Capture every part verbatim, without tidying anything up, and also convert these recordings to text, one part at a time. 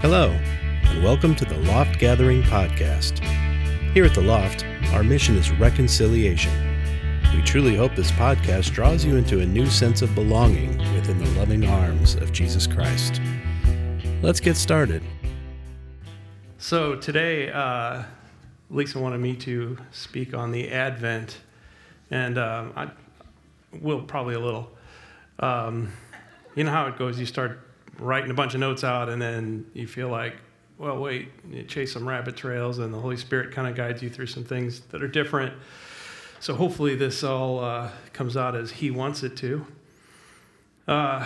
Hello, and welcome to the Loft Gathering Podcast. Here at the Loft, our mission is reconciliation. We truly hope this podcast draws you into a new sense of belonging within the loving arms of Jesus Christ. Let's get started. So today, uh, Lisa wanted me to speak on the Advent, and um, I will probably a little. Um, you know how it goes, you start writing a bunch of notes out, and then you feel like, well, wait, you chase some rabbit trails, and the Holy Spirit kind of guides you through some things that are different. So hopefully this all uh, comes out as He wants it to. Uh,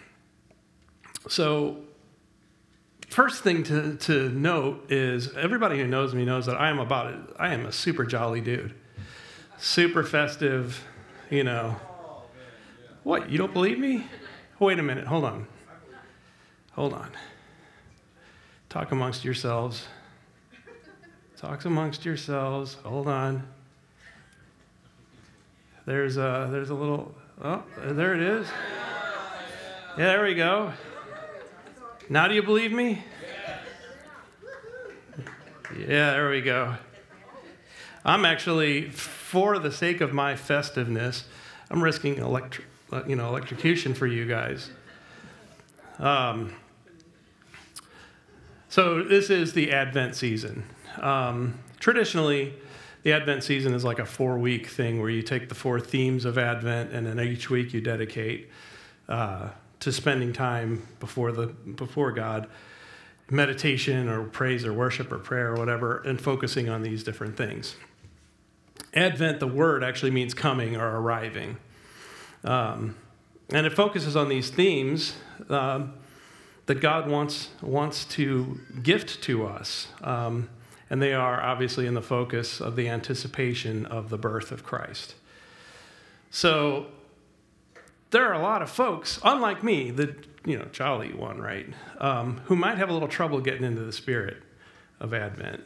so first thing to, to note is everybody who knows me knows that I am about it. I am a super jolly dude, super festive, you know. What, you don't believe me? Wait a minute, hold on. Hold on. Talk amongst yourselves. Talk amongst yourselves. Hold on. There's a, there's a little, oh, there it is. Yeah, there we go. Now do you believe me? Yeah, there we go. I'm actually, for the sake of my festiveness, I'm risking electric, you know, electrocution for you guys. Um, so this is the Advent season. Um, traditionally, the Advent season is like a four-week thing where you take the four themes of Advent, and then each week you dedicate uh, to spending time before the before God, meditation or praise or worship or prayer or whatever, and focusing on these different things. Advent, the word, actually means coming or arriving. Um, and it focuses on these themes um, that God wants wants to gift to us. Um, and they are obviously in the focus of the anticipation of the birth of Christ. So there are a lot of folks, unlike me, the you know jolly one, right, um, who might have a little trouble getting into the spirit of Advent.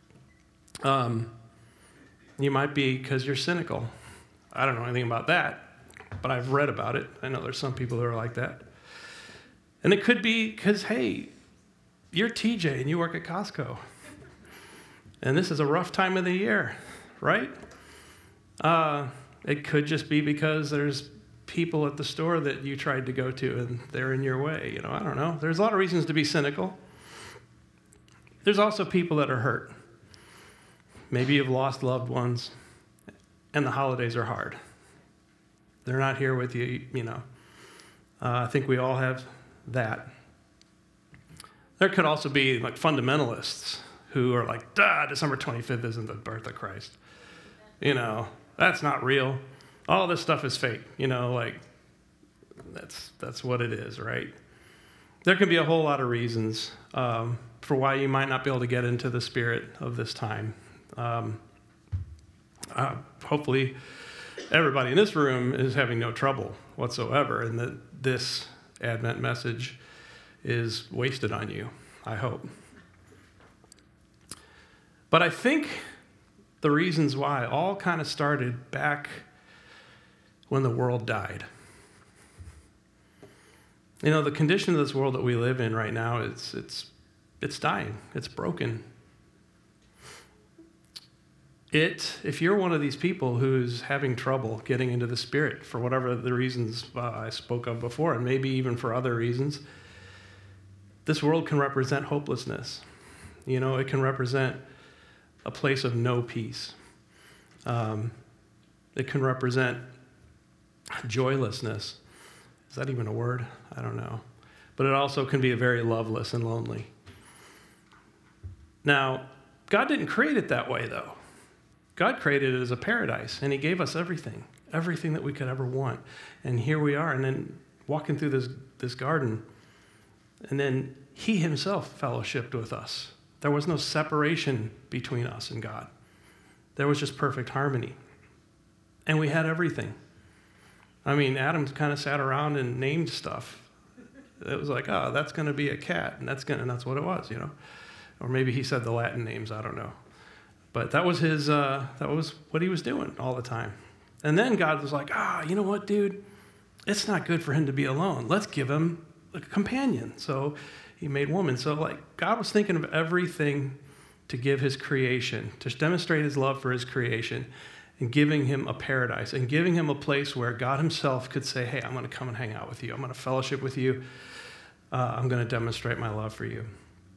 Um, you might be because you're cynical. I don't know anything about that, but I've read about it. I know there's some people who are like that. And it could be because, hey, you're T J and you work at Costco. And this is a rough time of the year, right? Uh, it could just be because there's people at the store that you tried to go to and they're in your way. You know, I don't know. There's a lot of reasons to be cynical. There's also people that are hurt. Maybe you've lost loved ones and the holidays are hard. They're not here with you, you know. Uh, I think we all have that. There could also be like fundamentalists who are like, duh, December twenty-fifth isn't the birth of Christ. You know, that's not real. All this stuff is fake. You know, like, that's that's what it is, right? There can be a whole lot of reasons um, for why you might not be able to get into the spirit of this time. Um, uh, hopefully, everybody in this room is having no trouble whatsoever, and that this Advent message is wasted on you, I hope. But I think the reasons why all kind of started back when the world died. You know, the condition of this world that we live in right now, it's it's it's dying. It's broken. It, if you're one of these people who's having trouble getting into the spirit for whatever the reasons uh, I spoke of before, and maybe even for other reasons, this world can represent hopelessness. You know, it can represent a place of no peace. Um, it can represent joylessness. Is that even a word? I don't know. But it also can be very loveless and lonely. Now, God didn't create it that way, though. God created it as a paradise, and He gave us everything, everything that we could ever want. And here we are, and then walking through this, this garden, and then He Himself fellowshiped with us. There was no separation between us and God. There was just perfect harmony. And we had everything. I mean, Adam kind of sat around and named stuff. It was like, oh, that's going to be a cat, and that's going, and that's what it was, you know. Or maybe he said the Latin names, I don't know. But that was his, uh, that was what he was doing all the time. And then God was like, ah, you know what, dude? It's not good for him to be alone. Let's give him a companion. So he made woman. So like God was thinking of everything to give his creation, to demonstrate his love for his creation, and giving him a paradise, and giving him a place where God himself could say, hey, I'm going to come and hang out with you. I'm going to fellowship with you. Uh, I'm going to demonstrate my love for you.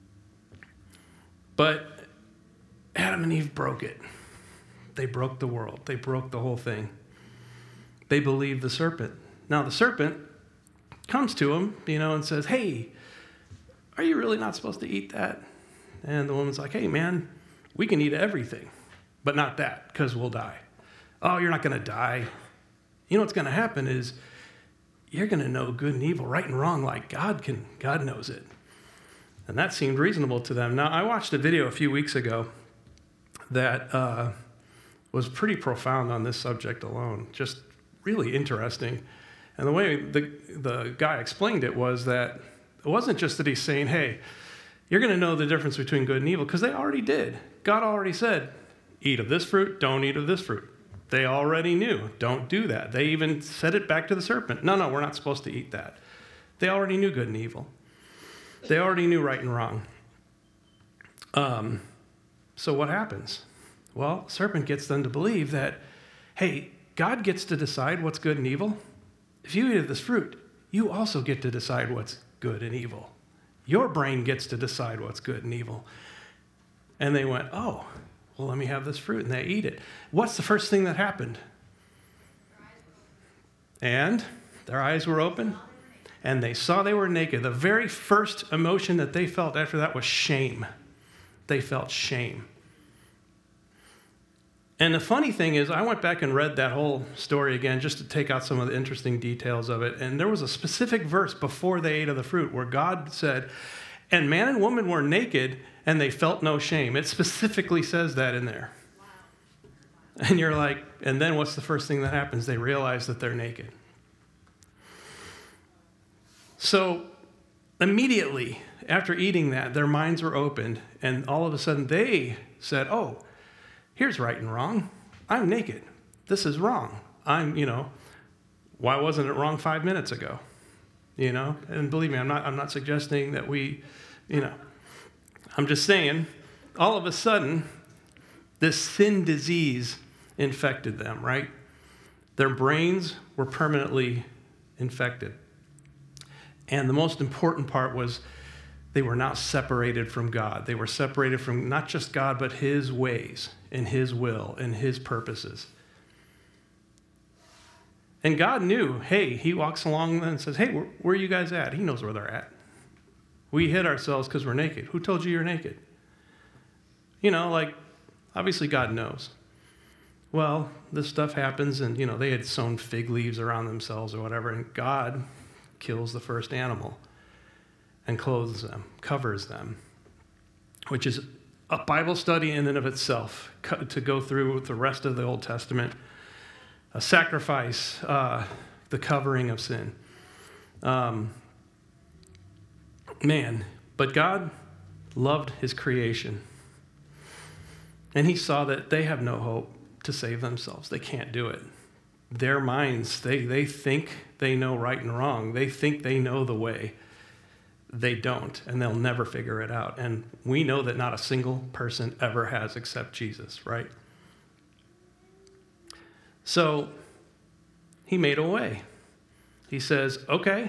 But Adam and Eve broke it. They broke the world. They broke the whole thing. They believed the serpent. Now the serpent comes to him, you know, and says, hey, are you really not supposed to eat that? And the woman's like, hey, man, we can eat everything, but not that, because we'll die. Oh, you're not going to die. You know what's going to happen is you're going to know good and evil, right and wrong, like God can. God knows it. And that seemed reasonable to them. Now, I watched a video a few weeks ago that uh, was pretty profound on this subject alone, just really interesting. And the way the, the guy explained it was that it wasn't just that he's saying, hey, you're going to know the difference between good and evil, because they already did. God already said, eat of this fruit, don't eat of this fruit. They already knew, don't do that. They even said it back to the serpent. No, no, we're not supposed to eat that. They already knew good and evil. They already knew right and wrong. Um, so what happens? Well, serpent gets them to believe that, hey, God gets to decide what's good and evil. If you eat of this fruit, you also get to decide what's good and evil. Your brain gets to decide what's good and evil. And they went, oh, well, let me have this fruit. And they eat it. What's the first thing that happened? And their eyes were open, and they saw they were naked. The very first emotion that they felt after that was shame. They felt shame. And the funny thing is, I went back and read that whole story again just to take out some of the interesting details of it. And there was a specific verse before they ate of the fruit where God said, and man and woman were naked and they felt no shame. It specifically says that in there. Wow. And you're like, and then what's the first thing that happens? They realize that they're naked. So immediately after eating that, their minds were opened, and all of a sudden they said, oh, here's right and wrong. I'm naked. This is wrong. I'm, you know, why wasn't it wrong five minutes ago? You know, and believe me, I'm not, I'm not suggesting that we, you know, I'm just saying, all of a sudden, this sin disease infected them, right? Their brains were permanently infected. And the most important part was they were now separated from God. They were separated from not just God, but his ways and his will and his purposes. And God knew, hey, he walks along and says, hey, where, where are you guys at? He knows where they're at. We hid ourselves because we're naked. Who told you you're naked? You know, like, obviously God knows. Well, this stuff happens, and, you know, they had sewn fig leaves around themselves or whatever, and God kills the first animal and clothes them, covers them, which is a Bible study in and of itself to go through with the rest of the Old Testament. A sacrifice, uh, the covering of sin. Um, man, but God loved his creation. And he saw that they have no hope to save themselves. They can't do it. Their minds, they, they think they know right and wrong. They think they know the way. They don't, and they'll never figure it out. And we know that not a single person ever has except Jesus, right? So he made a way. He says, okay,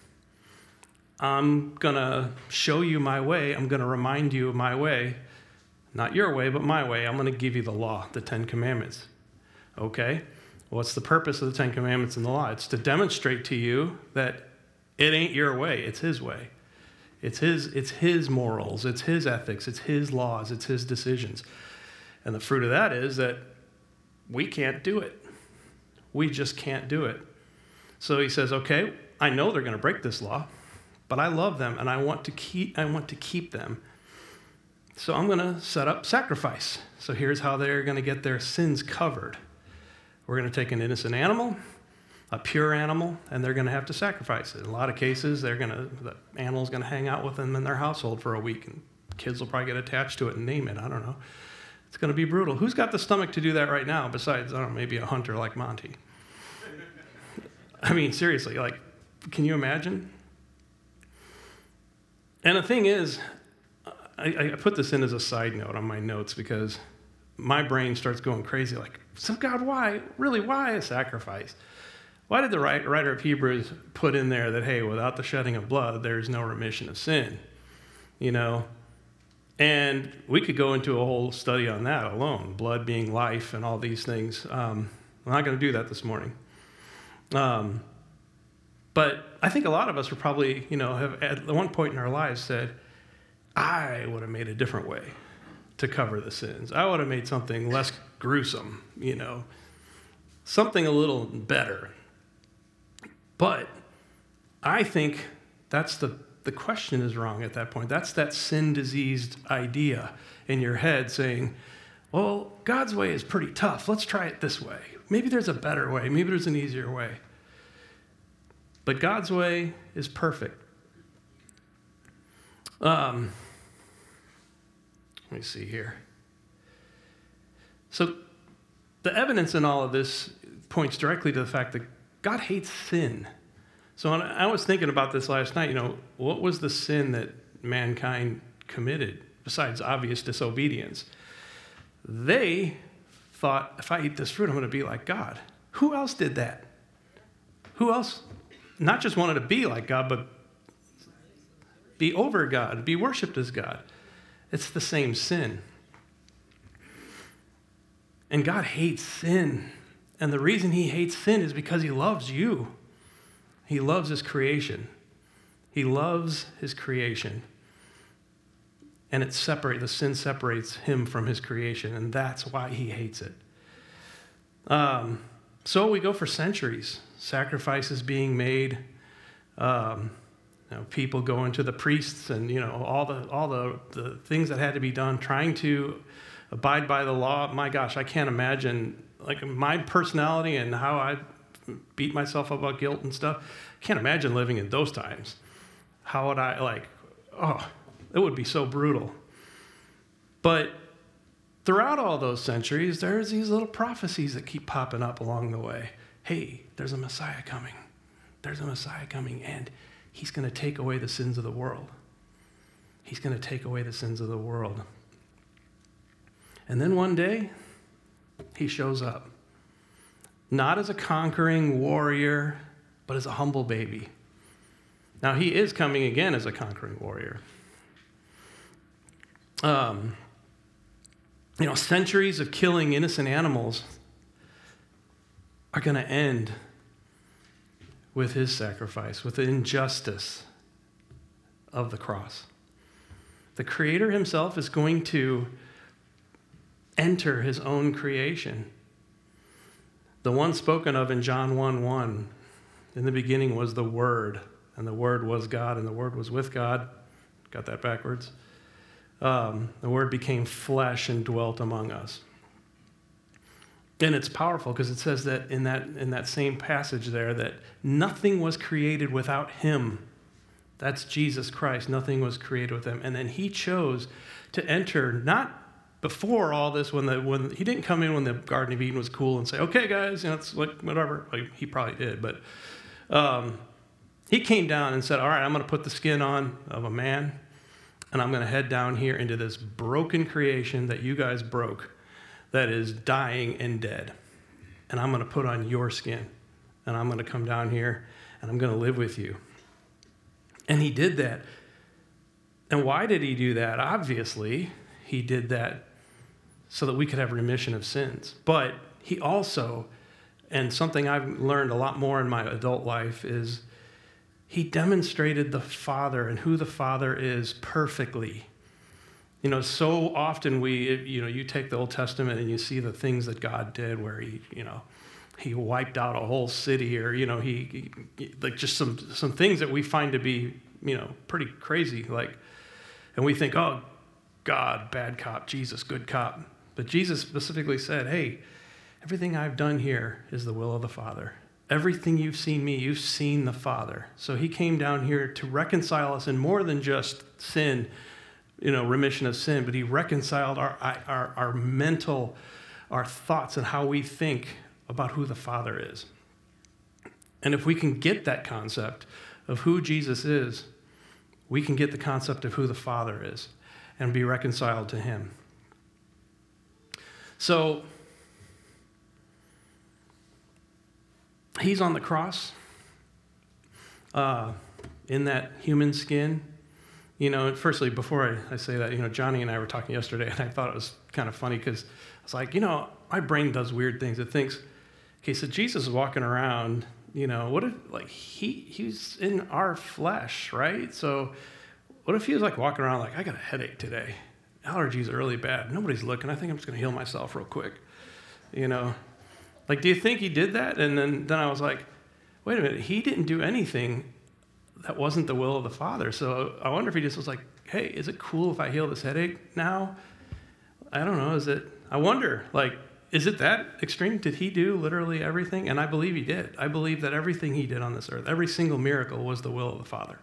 I'm going to show you my way. I'm going to remind you of my way. Not your way, but my way. I'm going to give you the law, the Ten Commandments. Okay, what's the purpose of the Ten Commandments and the law? It's to demonstrate to you that it ain't your way, it's his way. It's his, it's his morals, it's his ethics, it's his laws, it's his decisions. And the fruit of that is that we can't do it. We just can't do it. So he says, okay, I know they're going to break this law, but I love them and I want to keep I want to keep them. So I'm going to set up sacrifice. So here's how they're going to get their sins covered. We're going to take an innocent animal, a pure animal, and they're going to have to sacrifice it. In a lot of cases, they're going to the animal's going to hang out with them in their household for a week, and kids will probably get attached to it and name it. I don't know. It's going to be brutal. Who's got the stomach to do that right now besides, I don't know, maybe a hunter like Monty? I mean, seriously, like, can you imagine? And the thing is, I, I put this in as a side note on my notes because my brain starts going crazy like, so God, why? Really, why a sacrifice? Why did the writer of Hebrews put in there that, hey, without the shedding of blood, there's no remission of sin? You know? And we could go into a whole study on that alone, blood being life and all these things. Um, I'm not going to do that this morning. Um, but I think a lot of us were probably, you know, have at one point in our lives said, I would have made a different way to cover the sins. I would have made something less gruesome, you know, something a little better. But I think that's the, the question is wrong at that point. That's that sin-diseased idea in your head saying, well, God's way is pretty tough. Let's try it this way. Maybe there's a better way. Maybe there's an easier way. But God's way is perfect. Um, let me see here. So the evidence in all of this points directly to the fact that God hates sin. So I was thinking about this last night. You know, what was the sin that mankind committed besides obvious disobedience? They thought, if I eat this fruit, I'm going to be like God. Who else did that? Who else not just wanted to be like God, but be over God, be worshipped as God? It's the same sin. And God hates sin. And the reason he hates sin is because he loves you. He loves his creation. He loves his creation. And it separates, the sin separates him from his creation, and that's why he hates it. Um, so we go for centuries. Sacrifices being made, um, you know, people going to the priests, and you know all the all the, the things that had to be done, trying to abide by the law. My gosh, I can't imagine, like my personality and how I beat myself up about guilt and stuff. I can't imagine living in those times. How would I, like, oh, it would be so brutal. But throughout all those centuries, there's these little prophecies that keep popping up along the way. Hey, there's a Messiah coming. There's a Messiah coming, and he's going to take away the sins of the world. He's going to take away the sins of the world. And then one day, he shows up. Not as a conquering warrior, but as a humble baby. Now, he is coming again as a conquering warrior. Um, you know, centuries of killing innocent animals are going to end with his sacrifice, with the injustice of the cross. The Creator himself is going to enter his own creation. The one spoken of in John one one, in the beginning was the Word, and the Word was God, and the Word was with God. Got that backwards. Um, the Word became flesh and dwelt among us. And it's powerful because it says that in that in that same passage there that nothing was created without him. That's Jesus Christ. Nothing was created with him. And then he chose to enter, not before all this, when the when he didn't come in when the Garden of Eden was cool and say, okay, guys, you know, it's like whatever. Like, he probably did, but um, he came down and said, all right, I'm going to put the skin on of a man, and I'm going to head down here into this broken creation that you guys broke, that is dying and dead. And I'm going to put on your skin. And I'm going to come down here and I'm going to live with you. And he did that. And why did he do that? Obviously, he did that so that we could have remission of sins. But he also, and something I've learned a lot more in my adult life, is he demonstrated the Father and who the Father is perfectly. You know, so often we, you know, you take the Old Testament and you see the things that God did where he, you know, he wiped out a whole city, or, you know, he, he like just some, some things that we find to be, you know, pretty crazy. Like, and we think, oh, God, bad cop, Jesus, good cop. But Jesus specifically said, hey, everything I've done here is the will of the Father. Everything you've seen me, you've seen the Father. So he came down here to reconcile us in more than just sin, you know, remission of sin, but he reconciled our, our, our mental, our thoughts and how we think about who the Father is. And if we can get that concept of who Jesus is, we can get the concept of who the Father is and be reconciled to him. So, he's on the cross uh, in that human skin. You know, firstly, before I, I say that, you know, Johnny and I were talking yesterday, and I thought it was kind of funny because I was like, you know, my brain does weird things. It thinks, okay, so Jesus is walking around, you know, what if, like, he he's in our flesh, right? So what if he was, like, walking around like, I got a headache today. Allergies are really bad. Nobody's looking. I think I'm just going to heal myself real quick, you know? Like, do you think he did that? And then, then I was like, wait a minute, he didn't do anything that wasn't the will of the Father. So I wonder if he just was like, hey, is it cool if I heal this headache now? I don't know. Is it, I wonder, like, is it that extreme? Did he do literally everything? And I believe he did. I believe that everything he did on this earth, every single miracle was the will of the Father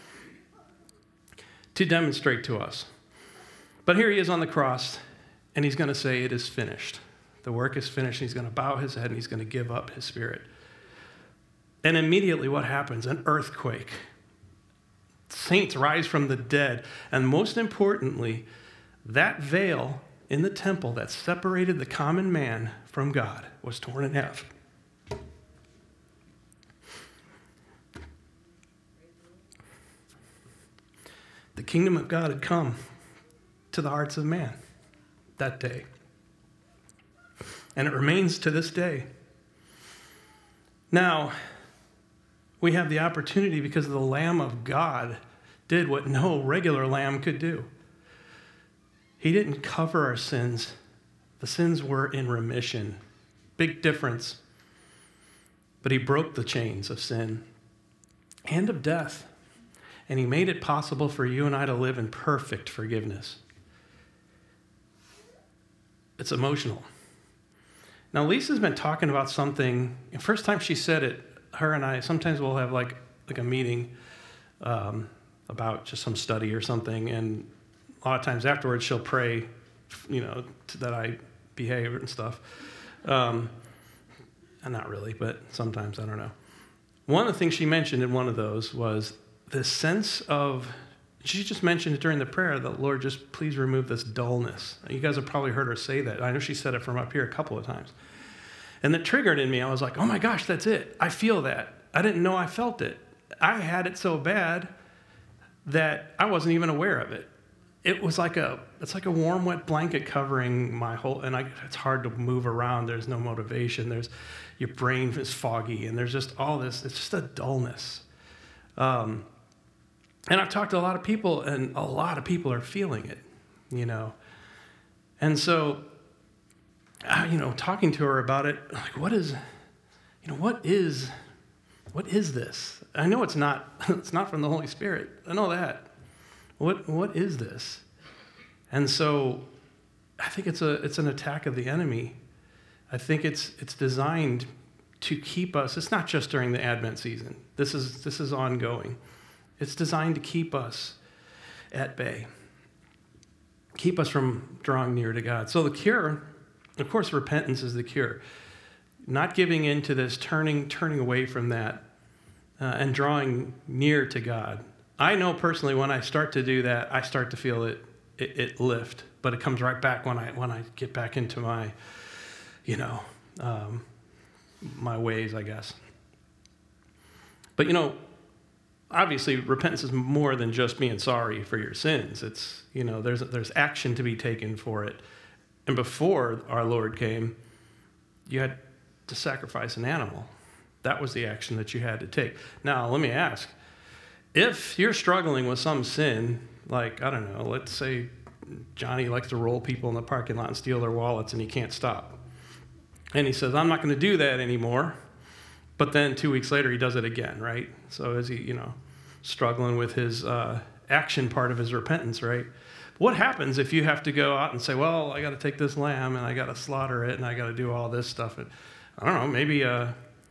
to demonstrate to us. But here he is on the cross, and he's going to say, it is finished. The work is finished. He's going to bow his head, and he's going to give up his spirit. And immediately what happens? An earthquake. Saints rise from the dead. And most importantly, that veil in the temple that separated the common man from God was torn in half. The kingdom of God had come to the hearts of man that day. And it remains to this day. Now, we have the opportunity because the Lamb of God did what no regular lamb could do. He didn't cover our sins. The sins were in remission. Big difference. But he broke the chains of sin and of death. And he made it possible for you and I to live in perfect forgiveness. It's emotional. Now, Lisa's been talking about something. The first time she said it, her and I, sometimes we'll have like, like a meeting um, about just some study or something. And a lot of times afterwards, she'll pray, you know, to, that I behave and stuff. Um, and not really, but sometimes, I don't know. One of the things she mentioned in one of those was this sense of, she just mentioned it during the prayer that, Lord, just please remove this dullness. You guys have probably heard her say that. I know she said it from up here a couple of times. And that triggered in me. I was like, oh my gosh, that's it. I feel that. I didn't know I felt it. I had it so bad that I wasn't even aware of it. It was like a, it's like a warm, wet blanket covering my whole, and I, it's hard to move around. There's no motivation. There's, your brain is foggy, and there's just all this, it's just a dullness. Um, and I've talked to a lot of people, and a lot of people are feeling it, you know. And so, uh, you know, talking to her about it, like, what is, you know, what is, what is this? I know it's not, it's not from the Holy Spirit. I know that. What what is this? And so I think it's a it's an attack of the enemy. I think it's it's designed to keep us. It's not just during the Advent season. This is this is ongoing. It's designed to keep us at bay. Keep us from drawing near to God. So the cure, of course, repentance is the cure. Not giving in to this, turning turning away from that, uh, and drawing near to God. I know personally when I start to do that, I start to feel it, it, it lift, but it comes right back when I when I get back into my, you know, um, my ways, I guess. But you know, obviously, repentance is more than just being sorry for your sins. It's, you know, there's there's action to be taken for it. And before our Lord came, you had to sacrifice an animal. That was the action that you had to take. Now, let me ask. If you're struggling with some sin, like, I don't know, let's say Johnny likes to roll people in the parking lot and steal their wallets and he can't stop. And he says, I'm not going to do that anymore. But then two weeks later, he does it again, right? So is he, you know, struggling with his uh, action part of his repentance, right? What happens if you have to go out and say, well, I got to take this lamb and I got to slaughter it and I got to do all this stuff? And I don't know, maybe... Uh,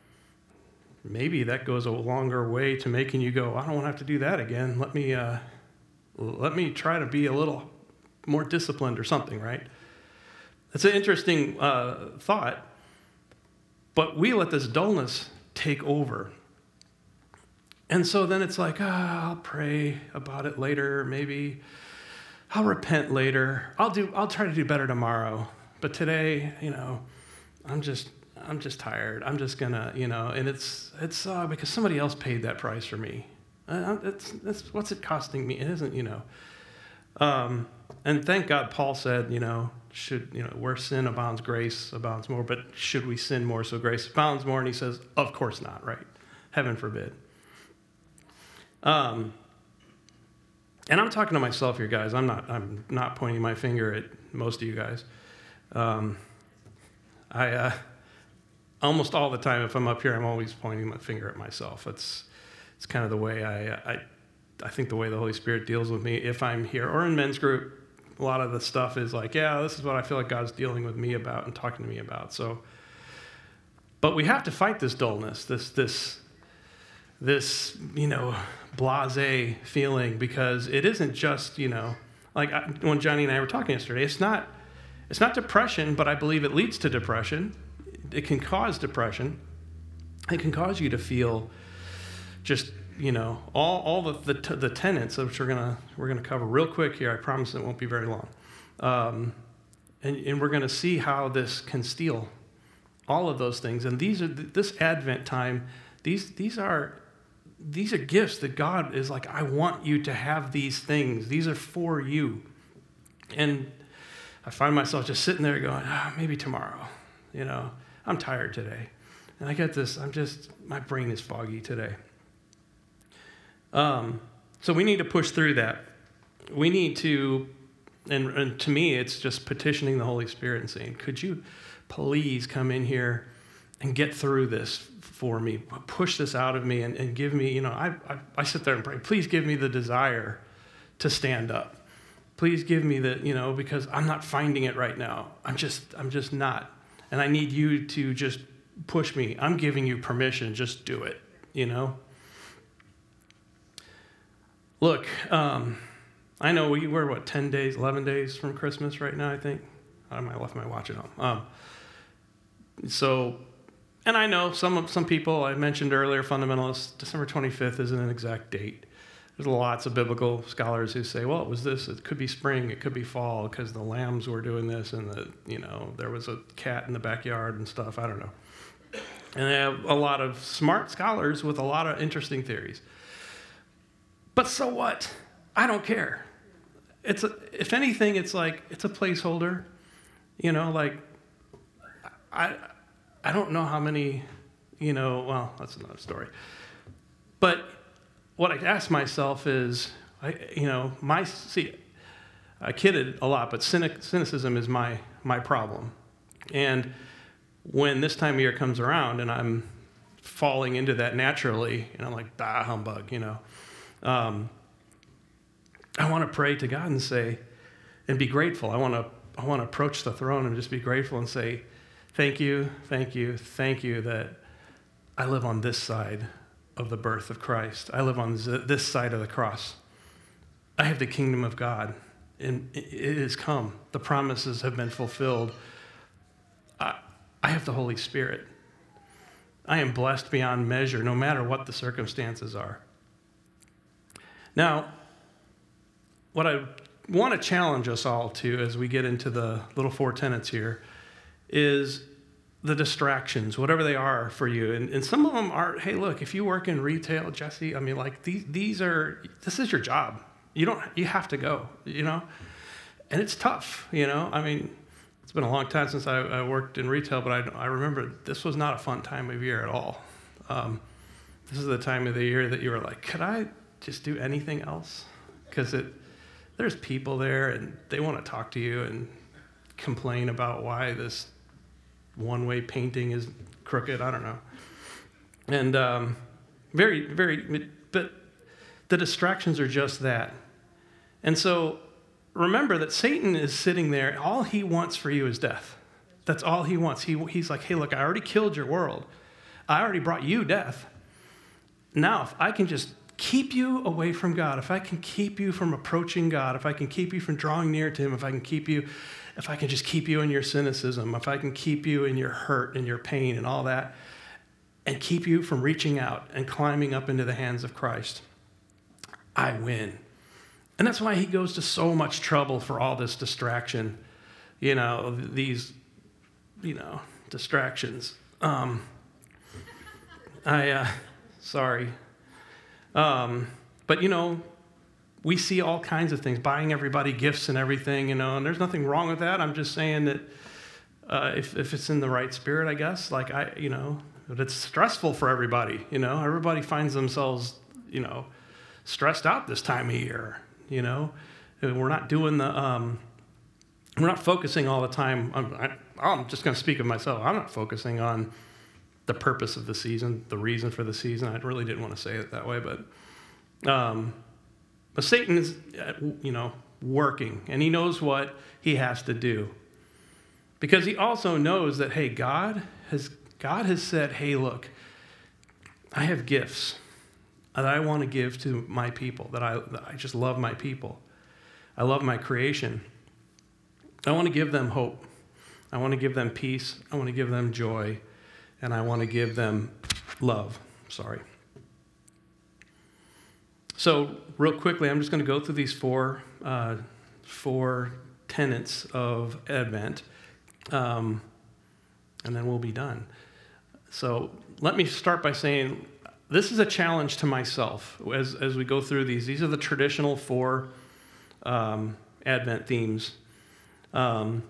Maybe that goes a longer way to making you go, I don't want to have to do that again. Let me uh, let me try to be a little more disciplined or something, right? It's an interesting uh, thought. But we let this dullness take over. And so then it's like, ah, I'll pray about it later. Maybe I'll repent later. I'll do. I'll try to do better tomorrow. But today, you know, I'm just, I'm just tired. I'm just gonna, you know, and it's, it's uh, because somebody else paid that price for me. Uh, it's, it's, what's it costing me? It isn't, you know. Um, and thank God, Paul said, you know, should, you know, where sin abounds, grace abounds more. But should we sin more, so grace abounds more? And he says, of course not. Right? Heaven forbid. Um. And I'm talking to myself here, guys. I'm not. I'm not pointing my finger at most of you guys. Um, I uh, almost all the time, if I'm up here, I'm always pointing my finger at myself. It's it's kind of the way I I I think the way the Holy Spirit deals with me. If I'm here or in men's group, a lot of the stuff is like, yeah, this is what I feel like God's dealing with me about and talking to me about. So, but we have to fight this dullness, this this this you know. blasé feeling, because it isn't just, you know, like I, when Johnny and I were talking yesterday, it's not it's not depression, but I believe it leads to depression. It can cause depression. It can cause you to feel just, you know, all all the the, the tenets, which we're gonna we're gonna cover real quick here. I promise it won't be very long, um, and and we're gonna see how this can steal all of those things. And these are this Advent time. These these are. These are gifts that God is like, I want you to have these things. These are for you. And I find myself just sitting there going, oh, maybe tomorrow. You know, I'm tired today. And I get this, I'm just, my brain is foggy today. Um, so we need to push through that. We need to, and, and to me, it's just petitioning the Holy Spirit and saying, could you please come in here and get through this for me, push this out of me, and, and give me, you know, I, I I sit there and pray, please give me the desire to stand up. Please give me the, you know, because I'm not finding it right now. I'm just, I'm just not. And I need you to just push me. I'm giving you permission, just do it, you know. Look, um, I know we, we're, what, ten days, eleven days from Christmas right now, I think. I might have left my watch at home. Um, so... And I know some some people, I mentioned earlier, fundamentalists, December twenty-fifth isn't an exact date. There's lots of biblical scholars who say, well, it was this, it could be spring, it could be fall, because the lambs were doing this, and the, you know, there was a cat in the backyard and stuff, I don't know. And they have a lot of smart scholars with a lot of interesting theories. But so what? I don't care. It's a, if anything, it's like, it's a placeholder, you know, like, I... I don't know how many, you know, well, that's another story. But what I ask myself is, I, you know, my, see, I kidded a lot, but cynic, cynicism is my, my problem. And when this time of year comes around and I'm falling into that naturally, and I'm like, bah, humbug, you know, um, I want to pray to God and say, and be grateful. I want to, I want to approach the throne and just be grateful and say, Thank you, thank you, thank you that I live on this side of the birth of Christ. I live on this side of the cross. I have the kingdom of God, and it has come. The promises have been fulfilled. I, I have the Holy Spirit. I am blessed beyond measure, no matter what the circumstances are. Now, what I want to challenge us all to as we get into the little four tenets here is the distractions, whatever they are for you. And, and some of them are, hey, look, if you work in retail, Jesse, I mean, like, these these are, this is your job. You don't, you have to go, you know? And it's tough, you know? I mean, it's been a long time since I, I worked in retail, but I, I remember this was not a fun time of year at all. Um, this is the time of the year that you were like, could I just do anything else? Because it, there's people there, and they want to talk to you and complain about why this one-way painting is crooked. I don't know. And um, very, very, but the distractions are just that. And so remember that Satan is sitting there. All he wants for you is death. That's all he wants. He, he's like, hey, look, I already killed your world. I already brought you death. Now, if I can just keep you away from God, if I can keep you from approaching God, if I can keep you from drawing near to him, if I can keep you, if I can just keep you in your cynicism, if I can keep you in your hurt and your pain and all that, and keep you from reaching out and climbing up into the hands of Christ, I win. And that's why he goes to so much trouble for all this distraction, you know, these, you know, distractions. Um, I, uh, sorry. Um, but, you know, we see all kinds of things, buying everybody gifts and everything, you know, and there's nothing wrong with that. I'm just saying that uh, if, if it's in the right spirit, I guess, like I, you know, but it's stressful for everybody, you know, everybody finds themselves, you know, stressed out this time of year, you know, and we're not doing the, um, we're not focusing all the time. I'm, I, I'm just going to speak of myself. I'm not focusing on the purpose of the season, the reason for the season. I really didn't want to say it that way, but, um, but Satan is, you know, working, and he knows what he has to do, because he also knows that, hey, God has God has said, hey, look, I have gifts that I want to give to my people, that I that I just love my people. I love my creation. I want to give them hope. I want to give them peace. I want to give them joy, and I want to give them love. Sorry. So real quickly, I'm just going to go through these four, uh, four tenets of Advent, um, and then we'll be done. So let me start by saying this is a challenge to myself as, as we go through these. These are the traditional four um, Advent themes. Um,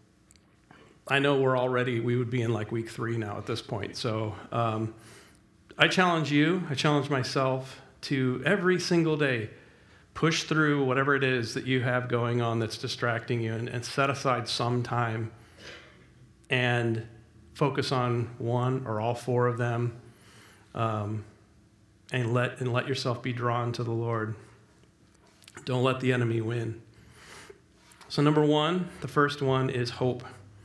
I know we're already, we would be in like week three now at this point. So um, I challenge you, I challenge myself to every single day push through whatever it is that you have going on that's distracting you, and, and set aside some time and focus on one or all four of them, um, and let and let yourself be drawn to the Lord. Don't let the enemy win. So number one, the first one is hope.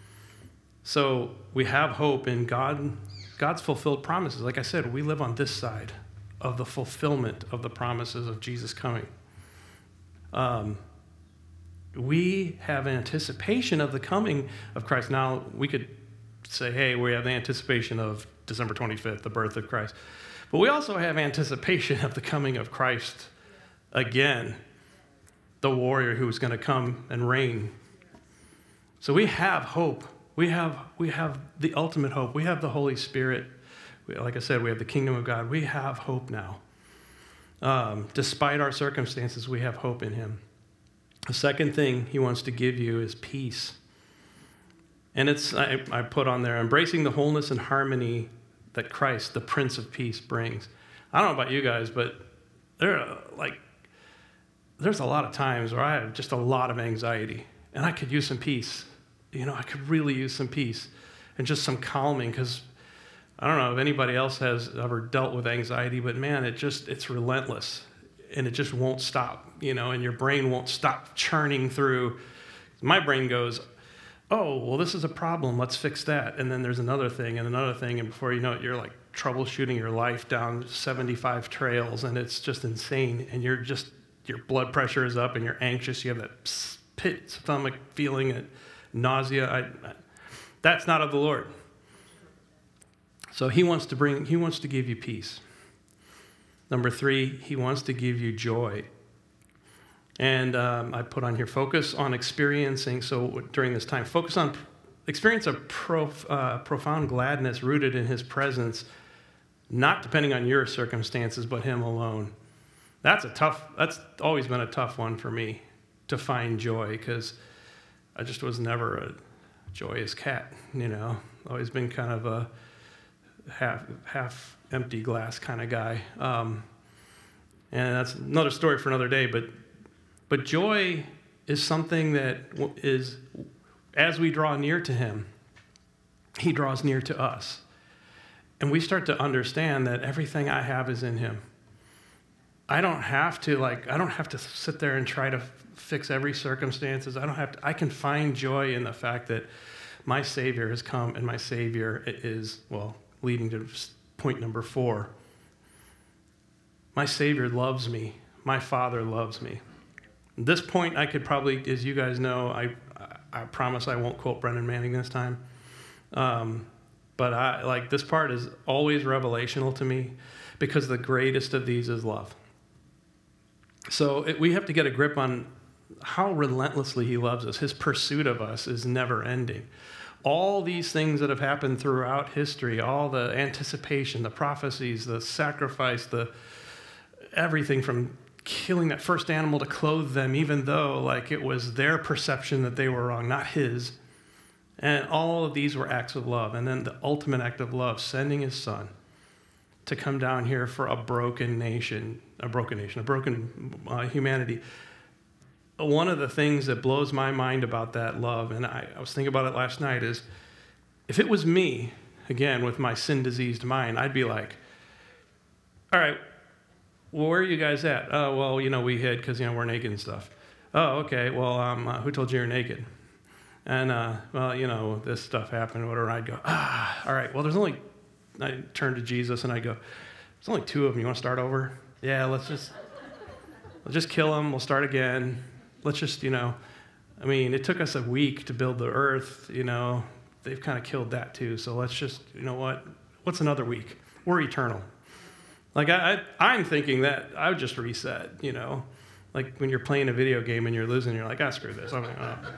So we have hope in God, God's fulfilled promises. Like I said, we live on this side of the fulfillment of the promises of Jesus coming. Um, we have anticipation of the coming of Christ. Now, we could say, hey, we have the anticipation of December twenty-fifth, the birth of Christ. But we also have anticipation of the coming of Christ again, the warrior who's going to come and reign. So we have hope. We have, we have the ultimate hope. We have the Holy Spirit. Like I said, we have the kingdom of God. We have hope now. Um, despite our circumstances, we have hope in him. The second thing he wants to give you is peace. And it's, I, I put on there, embracing the wholeness and harmony that Christ, the Prince of Peace, brings. I don't know about you guys, but there are, like, there's a lot of times where I have just a lot of anxiety, and I could use some peace. You know, I could really use some peace and just some calming, because I don't know if anybody else has ever dealt with anxiety, but man, it just, it's relentless, and it just won't stop, you know, and your brain won't stop churning through. My brain goes, oh, well, this is a problem, let's fix that. And then there's another thing and another thing, and before you know it, you're like troubleshooting your life down seventy-five trails, and it's just insane, and you're just, your blood pressure is up, and you're anxious, you have that pit stomach feeling, and nausea. I, I, that's not of the Lord. So he wants to bring, he wants to give you peace. Number three, he wants to give you joy. And um, I put on here, focus on experiencing, so during this time, focus on, experience a prof, uh, profound gladness rooted in his presence, not depending on your circumstances, but him alone. That's a tough, that's always been a tough one for me, to find joy, because I just was never a joyous cat, you know, always been kind of a half half empty glass kind of guy. Um, and that's another story for another day, but but joy is something that is, as we draw near to him, he draws near to us. And we start to understand that everything I have is in him. I don't have to like, I don't have to sit there and try to fix every circumstances. I don't have to, I can find joy in the fact that my Savior has come, and my Savior is, well, leading to point number four. My Savior loves me. My Father loves me. At this point, I could probably, as you guys know, I I promise I won't quote Brennan Manning this time. Um, But I like this part is always revelational to me because the greatest of these is love. So it, we have to get a grip on how relentlessly he loves us. His pursuit of us is never ending. All these things that have happened throughout history, all the anticipation, the prophecies, the sacrifice, the everything from killing that first animal to clothe them, even though like it was their perception that they were wrong, not his. And all of these were acts of love. And then the ultimate act of love, sending his son to come down here for a broken nation, a broken nation, a broken uh, humanity. One of the things that blows my mind about that love, and I, I was thinking about it last night, is if it was me, again, with my sin-diseased mind, I'd be like, all right, well, where are you guys at? Oh, well, you know, we hid because, you know, we're naked and stuff. Oh, okay, well, um, uh, who told you you're naked? And, uh, well, you know, this stuff happened, whatever. I'd go, ah, all right, well, there's only, I'd turn to Jesus and I'd go, there's only two of them. You want to start over? Yeah, let's just, let's just kill them. We'll start again. Let's just, you know, I mean, it took us a week to build the earth, you know, they've kind of killed that too. So let's just, you know what, what's another week? We're eternal. Like I, I, I'm thinking that I would just reset, you know, like when you're playing a video game and you're losing, you're like, ah, screw this. I'm like, oh.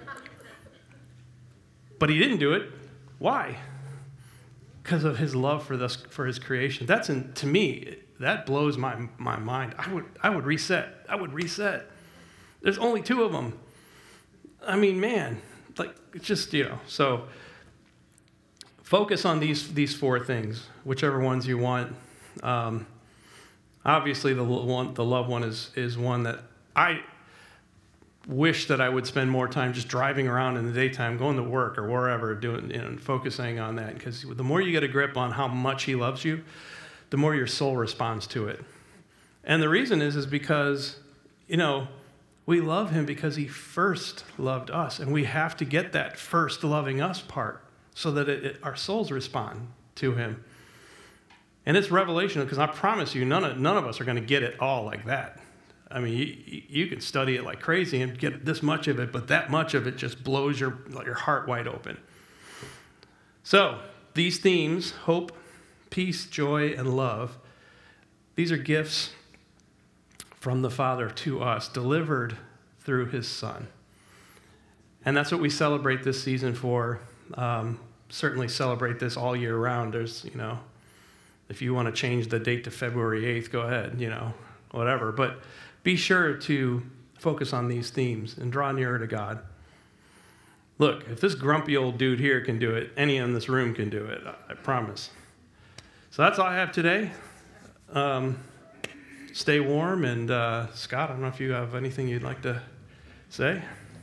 But he didn't do it. Why? Because of his love for this, for his creation. That's, in, to me, that blows my, my mind. I would, I would reset. I would reset. There's only two of them. I mean, man, like, it's just, you know, so focus on these these four things, whichever ones you want. Um, obviously, the one, the love one is is one that I wish that I would spend more time just driving around in the daytime, going to work or wherever, doing, you know, and focusing on that. Because the more you get a grip on how much he loves you, the more your soul responds to it. And the reason is, is because, you know, we love him because he first loved us. And we have to get that first loving us part so that it, it, our souls respond to him. And it's revelational because I promise you, none of, none of us are going to get it all like that. I mean, you, you can study it like crazy and get this much of it, but that much of it just blows your, your heart wide open. So these themes, hope, peace, joy, and love, these are gifts from the Father to us, delivered through his Son. And that's what we celebrate this season for. Um, certainly celebrate this all year round. There's, you know, if you want to change the date to February eighth, go ahead, you know, whatever. But be sure to focus on these themes and draw nearer to God. Look, if this grumpy old dude here can do it, any in this room can do it, I promise. So that's all I have today. Um, Stay warm, and uh, Scott, I don't know if you have anything you'd like to say.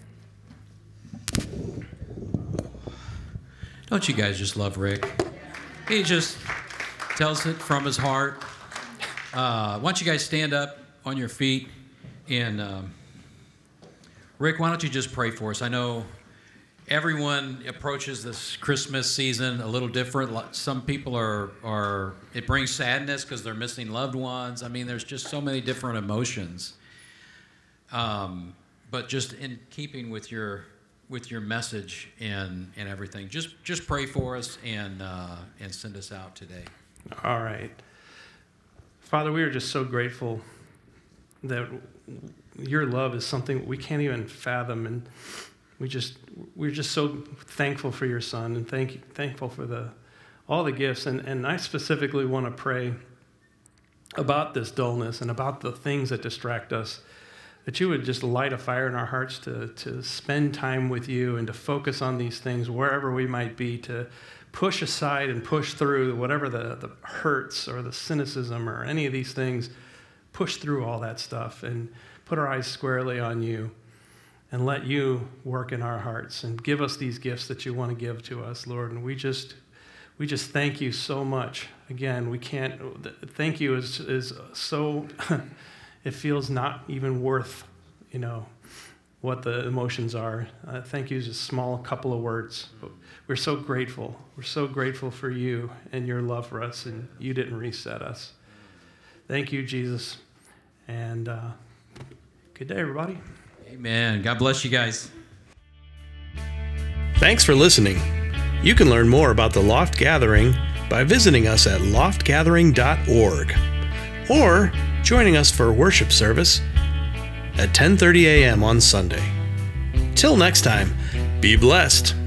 Don't you guys just love Rick? He just tells it from his heart. Uh, why don't you guys stand up on your feet? And um, Rick, why don't you just pray for us? I know everyone approaches this Christmas season a little different. Some people are, are it brings sadness because they're missing loved ones. I mean, there's just so many different emotions. Um, but just in keeping with your with your message and, and everything, just just pray for us and uh, and send us out today. All right. Father, we are just so grateful that your love is something we can't even fathom, and We just, we're just so thankful for your Son, and thank, thankful for the all the gifts. And, and I specifically want to pray about this dullness and about the things that distract us, that you would just light a fire in our hearts to, to spend time with you and to focus on these things wherever we might be, to push aside and push through whatever the, the hurts or the cynicism or any of these things, push through all that stuff and put our eyes squarely on you. And let you work in our hearts and give us these gifts that you want to give to us, Lord. And we just we just thank you so much. Again, we can't, thank you is, is so, it feels not even worth, you know, what the emotions are. Uh, thank you is a small couple of words. But we're so grateful. We're so grateful for you and your love for us, and you didn't reset us. Thank you, Jesus. And uh, good day, everybody. Amen. God bless you guys. Thanks for listening. You can learn more about the Loft Gathering by visiting us at loft gathering dot org or joining us for worship service at ten thirty a.m. on Sunday. Till next time, be blessed.